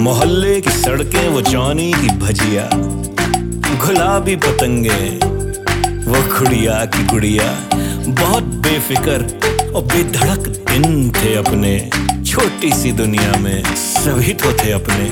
मोहल्ले की सड़कें वो जॉनी की भजिया, गुलाबी पतंगे वो खुड़िया की गुड़िया। बहुत बेफिक्र और बेधड़क दिन थे अपने, छोटी सी दुनिया में सभी तो थे अपने।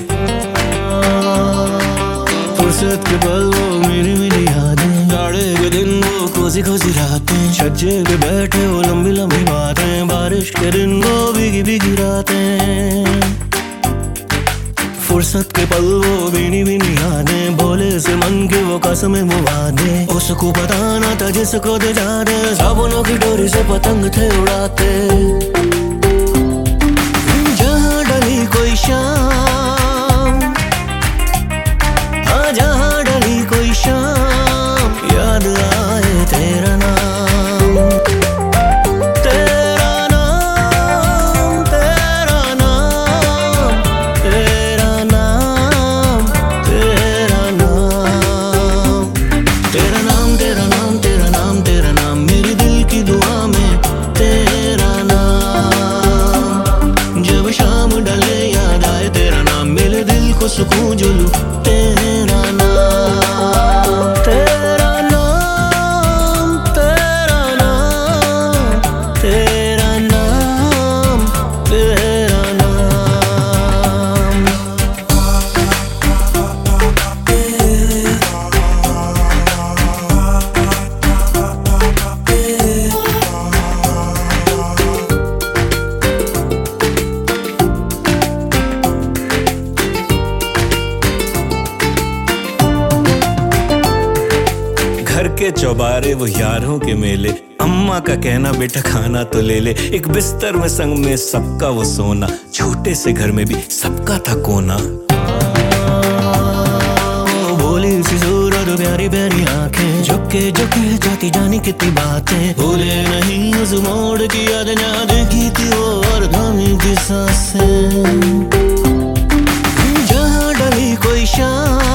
फुर्सत के पल वो मेरी मेरी यादें, जाड़े के दिन वो कोसी कोसी रातें, छज्जे पे बैठे वो लंबी लंबी बातें, बारिश के दिन वो भीगी भीगी रातें। फुर्सत के पल वो भीनी भीनी यादें, भोले से मन के वो कसमें वो वादे, उसको पता ना था जिसको दे जाने, साबुनों की डोरी से पतंग थे उड़ाते। जहाँ डली कोई शाम, हाँ जहाँ डली कोई शाम, याद आए तेरा नाम, तेरा नाम, तेरा नाम, तेरा नाम, तेरा नाम, तेरा नाम, तेरा नाम, तेरा नाम, तेरा नाम, मेरे दिल की दुआ में तेरा नाम। जब शाम डले याद आए तेरा नाम, मेरे दिल को सुकून जो लूं तेरा नाम, तेरा नाम, तेरा नाम, तेरा नाम, तेरा नाम। घर के चौबारे वो यारों के मेले, अम्मा का कहना बेटा खाना तो ले ले, एक बिस्तर में संग में सबका वो सोना, छोटे से घर में भी सबका था कोना। भोली सी सूरत प्यारी प्यारी आंखें, झुके झुके जाती जानी कितनी बातें, भूले नहीं उस मोड़ की याद, याद की थी वो और थामी थी सांसें। जहाँ डली कोई शाम,